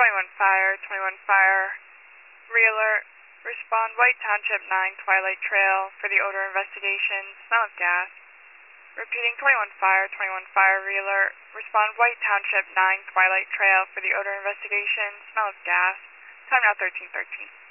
21 fire, re-alert, respond White Township 9 Twilight Trail for the odor investigation, smell of gas. Repeating 21 fire, re-alert, respond White Township 9 Twilight Trail for the odor investigation, smell of gas. Time now 13:13.